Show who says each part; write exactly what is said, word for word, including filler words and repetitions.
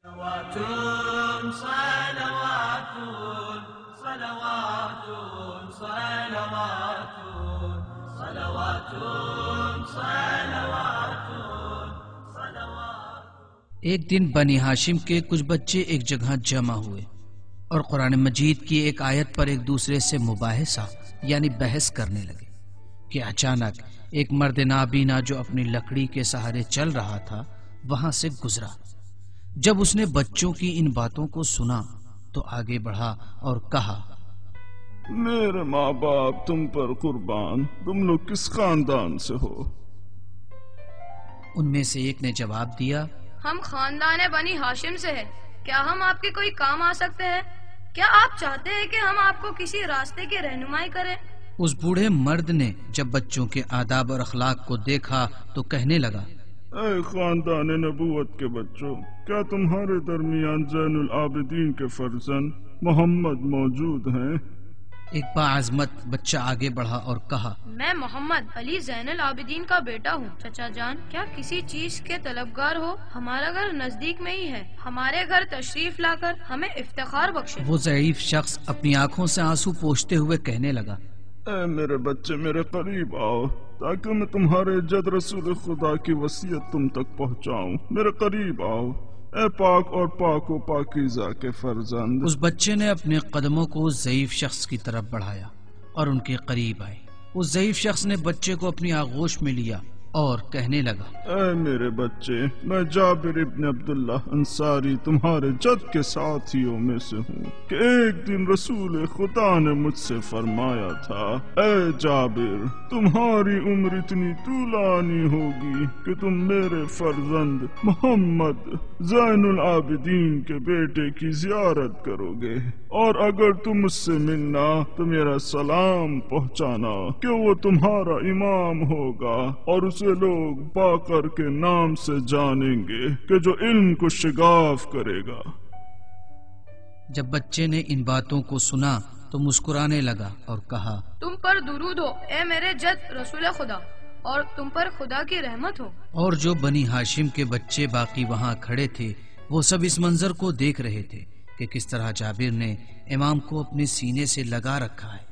Speaker 1: ایک دن بنی ہاشم کے کچھ بچے ایک جگہ جمع ہوئے اور قرآن مجید کی ایک آیت پر ایک دوسرے سے مباحثہ یعنی بحث کرنے لگے کہ اچانک ایک مرد نابینا جو اپنی لکڑی کے سہارے چل رہا تھا وہاں سے گزرا۔ جب اس نے بچوں کی ان باتوں کو سنا تو آگے بڑھا اور کہا،
Speaker 2: میرے ماں باپ تم پر قربان، تم لوگ کس خاندان سے ہو؟
Speaker 1: ان میں سے ایک نے جواب دیا،
Speaker 3: ہم خاندان بنی ہاشم سے ہیں، کیا ہم آپ کے کوئی کام آ سکتے ہیں؟ کیا آپ چاہتے ہیں کہ ہم آپ کو کسی راستے کی رہنمائی کریں؟
Speaker 1: اس بوڑھے مرد نے جب بچوں کے آداب اور اخلاق کو دیکھا تو کہنے لگا،
Speaker 2: اے خاندان نبوت کے بچوں، کیا تمہارے درمیان زین العابدین کے فرزند محمد موجود ہیں؟
Speaker 1: ایک باعظمت بچہ آگے بڑھا اور کہا،
Speaker 3: میں محمد علی زین العابدین کا بیٹا ہوں۔ چچا جان، کیا کسی چیز کے طلبگار ہو؟ ہمارا گھر نزدیک میں ہی ہے، ہمارے گھر تشریف لا کر ہمیں افتخار بخشے۔
Speaker 1: وہ ضعیف شخص اپنی آنکھوں سے آنسو پوچھتے ہوئے کہنے لگا،
Speaker 2: اے میرے بچے، میرے قریب آؤ تاکہ میں تمہارے جد رسول خدا کی وصیت تم تک پہنچاؤں۔ میرے قریب آؤ اے پاک اور پاک و پاکیزہ کے فرزند۔
Speaker 1: اس بچے نے اپنے قدموں کو اس ضعیف شخص کی طرف بڑھایا اور ان کے قریب آئے۔ اس ضعیف شخص نے بچے کو اپنی آغوش میں لیا اور کہنے لگا،
Speaker 2: اے میرے بچے، میں جابر ابن عبداللہ انصاری تمہارے جد کے ساتھیوں میں سے ہوں کہ ایک دن رسول خدا نے مجھ سے فرمایا تھا، اے جابر، تمہاری عمر اتنی طولانی ہوگی کہ تم میرے فرزند محمد زین العابدین کے بیٹے کی زیارت کرو گے، اور اگر تم اس سے ملنا تو میرا سلام پہنچانا کہ وہ تمہارا امام ہوگا اور اسے لوگ باقر کے نام سے جانیں گے کہ جو علم کو شگاف کرے گا۔
Speaker 1: جب بچے نے ان باتوں کو سنا تو مسکرانے لگا اور کہا،
Speaker 3: تم پر درود ہو اے میرے جد رسول خدا، اور تم پر خدا کی رحمت ہو۔
Speaker 1: اور جو بنی ہاشم کے بچے باقی وہاں کھڑے تھے وہ سب اس منظر کو دیکھ رہے تھے کہ کس طرح جابر نے امام کو اپنے سینے سے لگا رکھا ہے